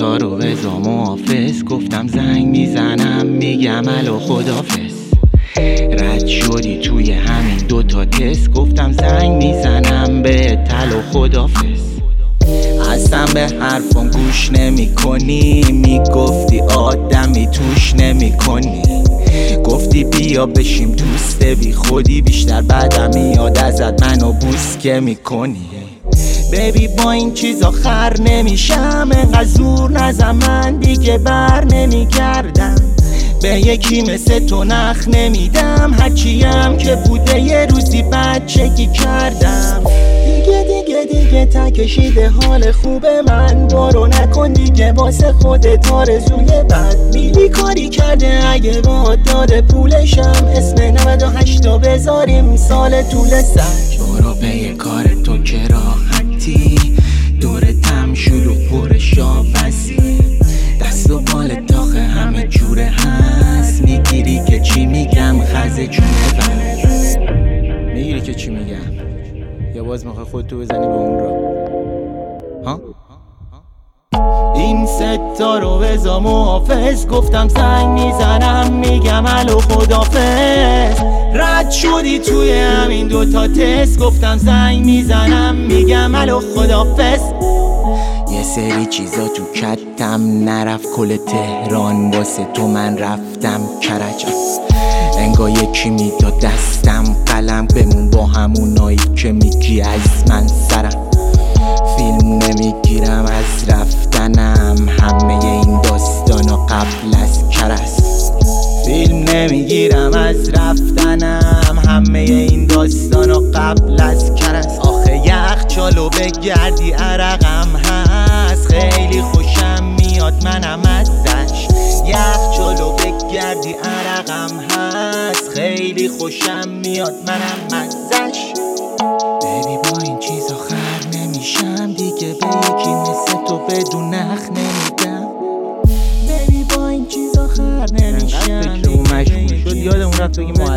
ستا رو بزا محافظ، گفتم زنگ میزنم میگم الو خدافظ. رد شدی توی همین دوتا تست، گفتم زنگ میزنم به تلو خدافظ. اصلا به حرفم گوش نمی کنی، میگفتی آدمی توش نمی کنی. گفتی بیا بشیم دوست بی خودی، بیشتر بعدم میاد ازت منو بوسکه میکنی. بیبی با این چیزا خر نمیشم، انقدر زور نزن من دیگه بر نمیگردم. به یکی مثل تو نخ نمیدم، هرچیم که بوده یه روزی بچگی کردم. دیگه تا کشیده حال خوب من، بارو نکن دیگه واسه خودت آرزوی بد. میلی کاری کرده اگه باد داده پولشم، اسم 98 تا بذاریم سال طول سر. برو به کار تو که راحتی، دور تم شلوغ پر شاوزی. دست و بال داخه همه جوره هست، میگیری که چی میگم خزه جونه بست. میگیری که چی میگم یا باز میخوای خودتو بزنی به اون را ها؟ این ستا رو بزا محافظ، گفتم زنگ میزنم میگم الو خدافظ. رد شدی توی همین دوتا تست، گفتم زنگ میزنم میگم الو خدافظ. یه سری چیزا تو کتم نرفت، کل تهران واسه تو من رفتم کرج. انگار یکی میداد دستم قلم، بمون با همونایی که میگی از من سرم. فیلم نمیگیرم از رفتنم، همه این داستانا قبل از کرس. فیلم نمیگیرم از رفتنم، همه این داستانا قبل از کرس. آخه یخچالو بگردی عرقم هست، خیلی خوشم میاد منم ازش. یخچالو بگردی عرقم هست، خیلی خوشم میاد منم ازش. بیبی با این چیزا خر نمیشم، دیگه به یکی مثل تو بدون نخ نمیدم. بیبی با این چیزا خر نمیشم، مشغول شد یادمون رفت بگیم